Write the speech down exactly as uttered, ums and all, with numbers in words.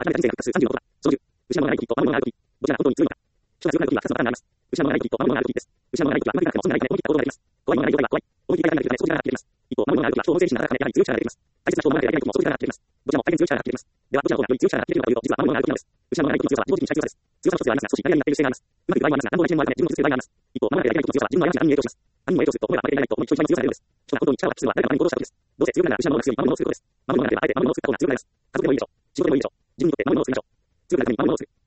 諦めた人生が復活するさんじゅうのことだ。そのじゅう、失うものがない時と守るものがある時。どちらが本当に強いのか。主が強くなる時はふたつのパターンがあります。失うものがない時と守るものがある時です。失うものがない時はうまくいかなくても損なないため思い切った行動ができます。怖いものがない状態は怖い。思い切りがなくなるため、そういう力が発揮できます。一方、守るものがある時は人を応援しながらやはり強い力が出てきます。大切な人を守らなければいけない時もそういう力が発揮できます。どちらも大変強い力が発揮できます。では、どちらの方がより強い力が発揮できるのかというと、実は守るものがある時なのです。失うものがない時の強さは自動的にした強さです。強さの一つではありますが、少しダイヤになっている姿勢があります。うまくいく場合もありますが、乱暴な一面もあるため、自分を傷つける場合があります。一方、守らなければいけない時の強さは自分の過ちが他人に影響します。他人にも影響すると思えば負けていないと思い、人一倍に強さが出るのです。人が本当に力を発揮するのは誰かのために行動した時です。どうせ強くなるなら失うものが強い、守るものをすることです。守るものがなければあえて守るものを作った方が強くなります。家族でもいいでしょう。仕事でもいいでしょう。自分にとって守るものを作りましょう。強くなるために守るものを作る。